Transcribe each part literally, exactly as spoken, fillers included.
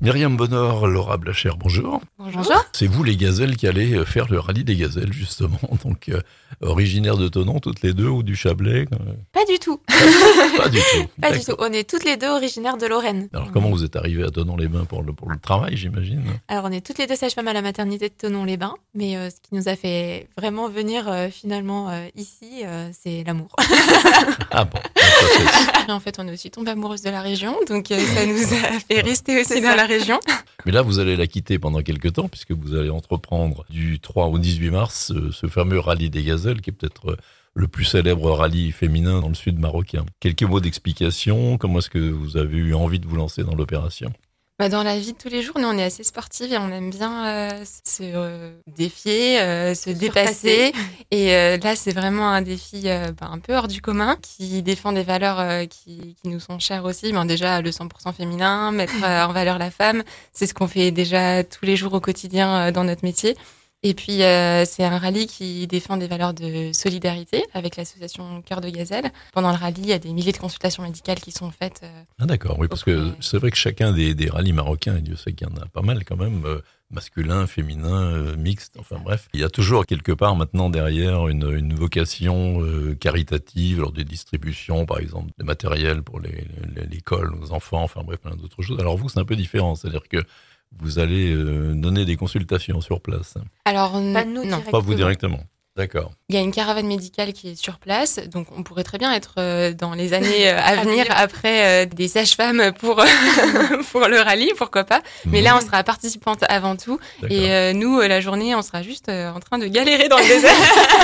Myriam Bonheur, Laura Blacher, bonjour. Bonjour. C'est vous les gazelles qui allez faire le rallye des gazelles justement, donc euh, originaires de Thonon toutes les deux ou du Chablais euh... Pas du tout. Pas du tout. Pas du tout. On est toutes les deux originaires de Lorraine. Alors comment vous êtes arrivées à Thonon-les-Bains pour le, pour le travail, j'imagine? Alors on est toutes les deux sages-femmes à la maternité de Thonon-les-Bains, mais euh, ce qui nous a fait vraiment venir euh, finalement euh, ici, euh, c'est l'amour. Ah bon. Ça, Et en fait, on est aussi tombées amoureuses de la région, donc euh, ça nous a fait rester aussi dans la région. Mais là, vous allez la quitter pendant quelques temps, puisque vous allez entreprendre du trois au dix-huit mars ce, ce fameux rallye des gazelles, qui est peut-être le plus célèbre rallye féminin dans le sud marocain. Quelques mots d'explication, comment est-ce que vous avez eu envie de vous lancer dans l'opération? Bah, dans la vie de tous les jours, nous, on est assez sportives et on aime bien euh, se euh, défier, euh, se dépasser. Et euh, là, c'est vraiment un défi euh, bah, un peu hors du commun, qui défend des valeurs euh, qui, qui nous sont chères aussi. Ben, déjà, le cent pour cent féminin, mettre euh, en valeur la femme, c'est ce qu'on fait déjà tous les jours au quotidien euh, dans notre métier. Et puis, euh, c'est un rallye qui défend des valeurs de solidarité avec l'association Cœur de Gazelle. Pendant le rallye, il y a des milliers de consultations médicales qui sont faites. Euh, ah d'accord, oui, parce que c'est vrai que chacun des, des rallyes marocains, et Dieu sait qu'il y en a pas mal quand même, euh, masculin, féminin, euh, mixte, enfin bref. Il y a toujours quelque part maintenant derrière une, une vocation euh, caritative, lors des distributions, par exemple, de matériel pour les, les, l'école, aux enfants, enfin bref, plein d'autres choses. Alors vous, c'est un peu différent, c'est-à-dire que vous allez euh, donner des consultations sur place. Alors, pas nous non. Pas vous directement. D'accord. Il y a une caravane médicale qui est sur place, donc on pourrait très bien être euh, dans les années euh, à venir après euh, des sages-femmes pour pour le rallye, pourquoi pas. Mais mmh. là, on sera participante avant tout. D'accord. Et euh, nous, euh, la journée, on sera juste euh, en train de galérer dans le désert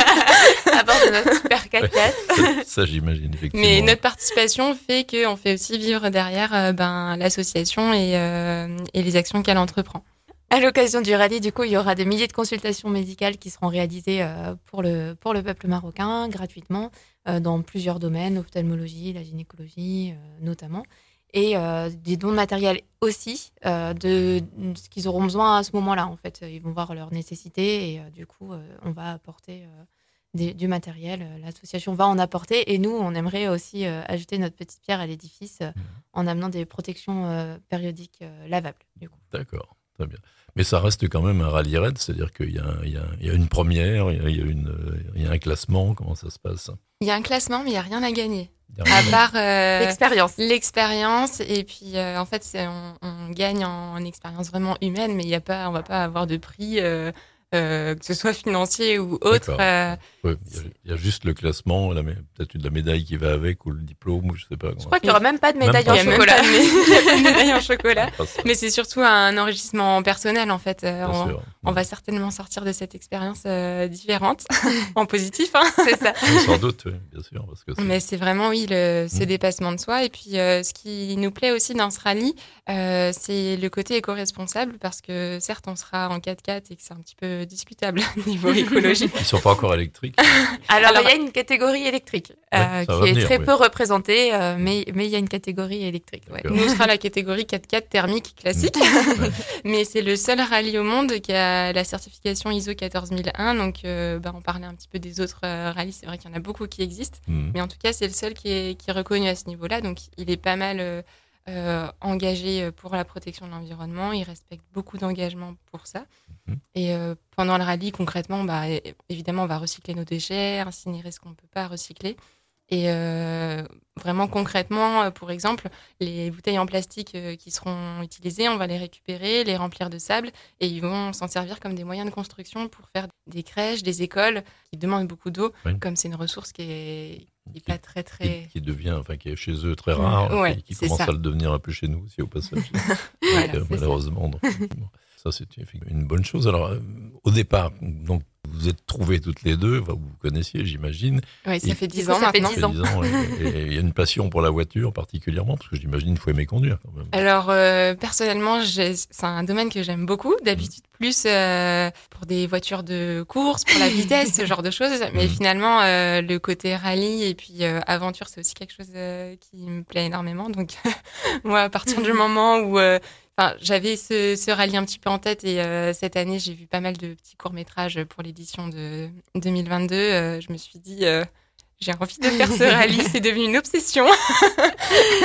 à bord de notre super quatre-quatre. Ça, ça, j'imagine effectivement. Mais notre participation fait qu'on fait aussi vivre derrière euh, ben l'association et euh, et les actions qu'elle entreprend. À l'occasion du rallye, du coup, il y aura des milliers de consultations médicales qui seront réalisées euh, pour le pour le peuple marocain gratuitement euh, dans plusieurs domaines, ophtalmologie, la gynécologie euh, notamment, et euh, des dons de matériel aussi euh, de, de ce qu'ils auront besoin à ce moment-là. En fait, ils vont voir leurs nécessités et euh, du coup, euh, on va apporter euh, des, du matériel. L'association va en apporter et nous, on aimerait aussi euh, ajouter notre petite pierre à l'édifice euh, en amenant des protections euh, périodiques euh, lavables. Du coup. D'accord. Très bien. Mais ça reste quand même un rallye raid, c'est-à-dire qu'il y a, il y a, il y a une première, il y a, il y a une, il y a un classement, comment ça se passe? Il y a un classement, mais il n'y a rien à gagner. Rien à part euh, l'expérience. L'expérience, et puis euh, en fait, c'est, on, on gagne en, en expérience vraiment humaine, mais il y a pas, on ne va pas avoir de prix, euh, euh, que ce soit financier ou autre. Euh, ouais, il y a juste le classement, la, peut-être de la médaille qui va avec, ou le diplôme, ou je sais pas. Je crois qu'il n'y aura même pas de médaille pas. en chocolat. Il n'y a pas de médaille en chocolat. Mais c'est surtout un enrichissement personnel, en fait. Euh, on, sûr, on ouais. va certainement sortir de cette expérience euh, différente, en positif, hein. C'est ça. Oui, sans doute, oui, bien sûr. Parce que c'est... Mais c'est vraiment, oui, le, ce mmh. dépassement de soi. Et puis, euh, ce qui nous plaît aussi dans ce rallye, euh, c'est le côté éco-responsable, parce que certes, on sera en quatre-quatre et que c'est un petit peu discutable niveau écologique. Ils ne sont pas encore électriques. Alors, Alors, il y a une catégorie électrique euh, ouais, qui venir, est très oui. peu représentée, euh, mais, mais il y a une catégorie électrique. Ouais. Nous, on sera la catégorie quatre-quatre thermique classique, ouais. Mais c'est le seul rallye au monde qui a la certification I S O quatorze mille un. Donc, euh, bah, on parlait un petit peu des autres euh, rallyes. C'est vrai qu'il y en a beaucoup qui existent, mmh. mais en tout cas, c'est le seul qui est, qui est reconnu à ce niveau-là. Donc, il est pas mal euh, euh, engagé pour la protection de l'environnement. Il respecte beaucoup d'engagements pour ça. Mmh. Et euh, pendant le rallye, concrètement, bah, évidemment, on va recycler nos déchets, incinérer ce qu'on ne peut pas recycler. Et euh, vraiment concrètement, pour exemple, les bouteilles en plastique euh, qui seront utilisées, on va les récupérer, les remplir de sable et ils vont s'en servir comme des moyens de construction pour faire des crèches, des écoles qui demandent beaucoup d'eau, oui. Comme c'est une ressource qui est, qui est pas très très... Qui, qui devient, enfin qui est chez eux très rare, ouais, et qui commence ça. à le devenir un peu chez nous aussi au passage. Voilà, donc, euh, malheureusement. Donc, ça c'est une bonne chose. Alors euh, au départ, donc vous êtes trouvées toutes les deux, enfin, vous vous connaissiez, j'imagine. Oui, ça et, fait dix ans maintenant. Ça fait dix ans. Et il y a une passion pour la voiture particulièrement, parce que j'imagine qu'il faut aimer conduire quand même. Alors, euh, personnellement, j'ai, c'est un domaine que j'aime beaucoup. D'habitude, mmh. plus euh, pour des voitures de course, pour la vitesse, ce genre de choses. Mais mmh. finalement, euh, le côté rallye et puis euh, aventure, c'est aussi quelque chose euh, qui me plaît énormément. Donc, moi, à partir du moment où... Euh, Enfin, j'avais ce, ce rallye un petit peu en tête et euh, cette année, j'ai vu pas mal de petits courts-métrages pour l'édition de deux mille vingt-deux. Euh, je me suis dit, euh, j'ai envie de faire ce rallye, c'est devenu une obsession.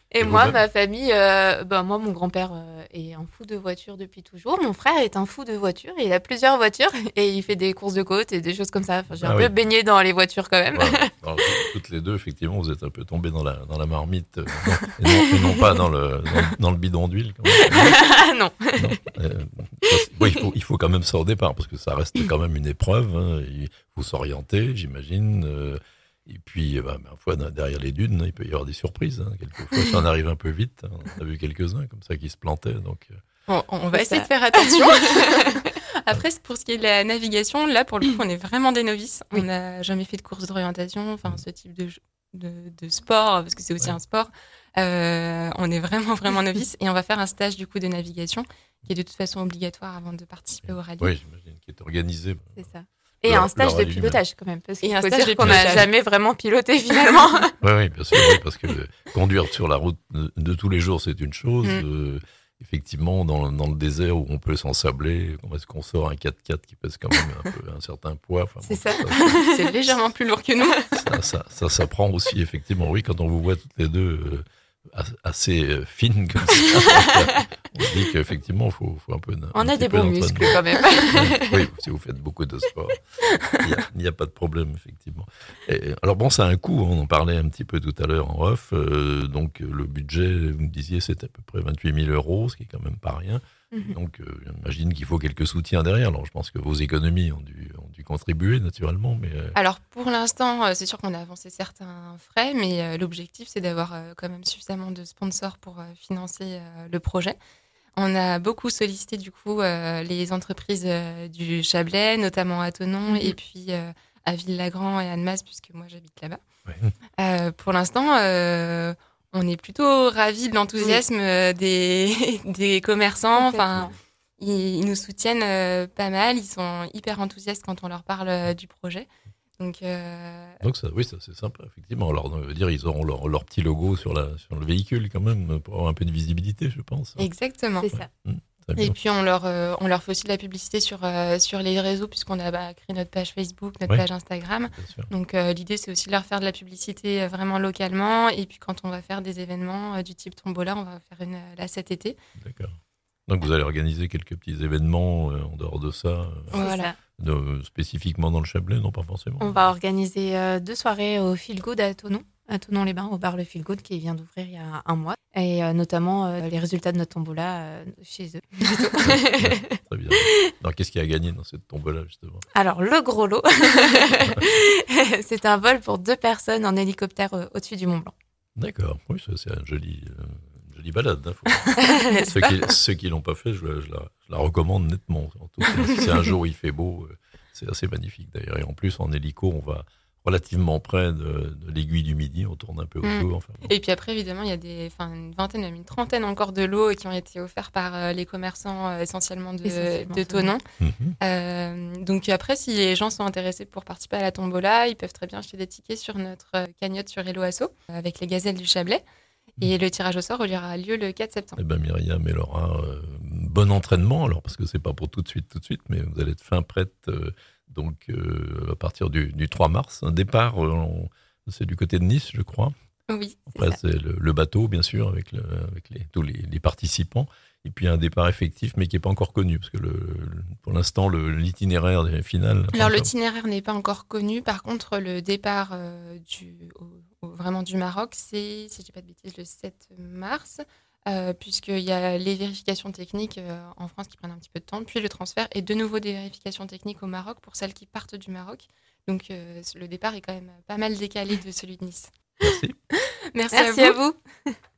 Et, et moi, ma famille, euh, ben moi, mon grand-père euh, est un fou de voiture depuis toujours. Mon frère est un fou de voiture. Il a plusieurs voitures et il fait des courses de côte et des choses comme ça. Enfin, j'ai ah un oui. peu baigné dans les voitures quand même. Ouais, alors, toutes les deux, effectivement, vous êtes un peu tombées dans la, dans la marmite. Euh, et, non, et non pas dans le, dans, dans le bidon d'huile. Quand même. non. non. Euh, oui, il faut, il faut quand même ça au départ parce que ça reste quand même une épreuve. Hein. Il faut s'orienter, j'imagine. Euh, Et puis, bah, parfois, derrière les dunes, il peut y avoir des surprises. Hein. Quelquefois, ça en arrive un peu vite. Hein. On a vu quelques-uns comme ça qui se plantaient. Donc... On, on va essayer ça. de faire attention. Après, pour ce qui est de la navigation, là, pour le coup, on est vraiment des novices. Oui. On n'a jamais fait de course d'orientation, enfin, ce type de, de, de sport, parce que c'est aussi ouais. un sport. Euh, on est vraiment, vraiment novices. Et on va faire un stage, du coup, de navigation, qui est de toute façon obligatoire avant de participer au rallye. Oui, j'imagine, qui est organisé. C'est ça. Et leur, un stage de pilotage quand même, parce qu'il faut dire qu'on n'a jamais vraiment piloté finalement. Oui, oui, bien sûr, oui, parce que conduire sur la route de, de tous les jours, c'est une chose. Mm. Euh, effectivement, dans, dans le désert où on peut s'ensabler, comment est-ce qu'on sort un quatre-quatre qui pèse quand même un, peu, un certain poids. Enfin, c'est bon, ça, ça c'est légèrement plus lourd que nous. Ça, ça, ça s'apprend aussi, effectivement, oui, quand on vous voit toutes les deux... Euh, assez fine comme ça. On se dit qu'effectivement, il faut, faut un peu... On un a des bons muscles quand même. Oui, si vous faites beaucoup de sport, il n'y a, a pas de problème, effectivement. Et, alors bon, ça a un coût, on en parlait un petit peu tout à l'heure en off. Euh, donc le budget, vous me disiez, c'est à peu près vingt-huit mille euros, ce qui est quand même pas rien. Mm-hmm. Donc, euh, j'imagine qu'il faut quelques soutiens derrière. Alors, je pense que vos économies ont dû, ont dû contribuer, naturellement. Mais euh... Alors, pour l'instant, c'est sûr qu'on a avancé certains frais, mais euh, l'objectif, c'est d'avoir euh, quand même suffisamment de sponsors pour euh, financer euh, le projet. On a beaucoup sollicité, du coup, euh, les entreprises euh, du Chablais, notamment à Thonon, mm-hmm. et puis euh, à Ville-Lagrand et à Annemasse, puisque moi, j'habite là-bas. Ouais. Euh, pour l'instant... Euh, On est plutôt ravis de l'enthousiasme oui. des, des commerçants. Enfin, ils, ils nous soutiennent euh, pas mal. Ils sont hyper enthousiastes quand on leur parle euh, du projet. Donc, euh... Donc ça, oui, ça, c'est sympa, effectivement. Alors, on veut dire, ils auront leur, leur petit logo sur, la, sur le véhicule quand même, pour avoir un peu de visibilité, je pense. Exactement. C'est ça. Mmh. Et puis, on leur, euh, on leur fait aussi de la publicité sur, euh, sur les réseaux, puisqu'on a bah, créé notre page Facebook, notre ouais. page Instagram. Donc, euh, l'idée, c'est aussi de leur faire de la publicité euh, vraiment localement. Et puis, quand on va faire des événements euh, du type Tombola, on va faire une euh, là cet été. D'accord. Donc, vous allez organiser quelques petits événements euh, en dehors de ça, euh, voilà. de, spécifiquement dans le Chablais, non pas forcément. On va organiser euh, deux soirées au Feel Good à Thonon. À Thonon-les-Bains, au bar Le Feel Good, qui vient d'ouvrir il y a un mois. Et euh, notamment euh, les résultats de notre tombola euh, chez eux. Très bien. Alors, qu'est-ce qu'il y a à gagner dans cette tombola, justement ? Alors, le gros lot, c'est un vol pour deux personnes en hélicoptère euh, au-dessus du Mont Blanc. D'accord. Oui, ça, c'est un joli, euh, joli balade. Hein, faut... ceux, qui, ceux qui ne l'ont pas fait, je, je, la, je la recommande nettement. En tout cas, si c'est un jour où il fait beau, euh, c'est assez magnifique, d'ailleurs. Et en plus, en hélico, on va... relativement près de, de l'aiguille du Midi, on tourne un peu autour. Mmh. Enfin, bon. Et puis après, évidemment, il y a des, une vingtaine, même une trentaine encore de lots qui ont été offerts par euh, les commerçants euh, essentiellement de, essentiellement de Thonon. Mmh. Euh, donc après, si les gens sont intéressés pour participer à la tombola, ils peuvent très bien acheter des tickets sur notre euh, cagnotte sur Hello Asso avec les gazelles du Chablais. Mmh. Et le tirage au sort aura lieu le quatre septembre. Eh ben Myriam et Laura, euh, bon entraînement, alors parce que c'est pas pour tout de suite, tout de suite, mais vous allez être fin prête. Euh, Donc, euh, à partir du, du trois mars, un départ, euh, on, c'est du côté de Nice, je crois. Oui, c'est Après, ça. c'est le, le bateau, bien sûr, avec, le, avec les, tous les, les participants. Et puis, un départ effectif, mais qui n'est pas encore connu, parce que le, le, pour l'instant, le, l'itinéraire final... Alors, l'itinéraire n'est pas encore connu. Par contre, le départ euh, du, au, au, vraiment du Maroc, c'est, si je ne dis pas de bêtises, le sept mars. Euh, puisqu'il y a les vérifications techniques euh, en France qui prennent un petit peu de temps, puis le transfert, et de nouveau des vérifications techniques au Maroc pour celles qui partent du Maroc. Donc euh, le départ est quand même pas mal décalé de celui de Nice. Merci. Merci, Merci à à vous. vous.